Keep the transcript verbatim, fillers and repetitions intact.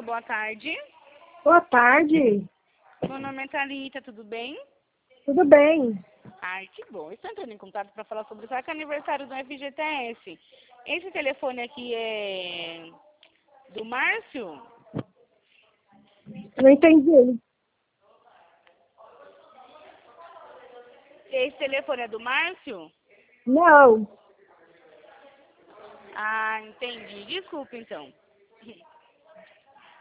boa tarde. Boa tarde. Meu nome é Thalita, tudo bem? Tudo bem? Ai, que bom. Estou entrando em contato para falar sobre o saque aniversário do F G T S. Esse telefone aqui é do Márcio? Não entendi. Esse telefone é do Márcio? Não. Ah, entendi. Desculpa, então.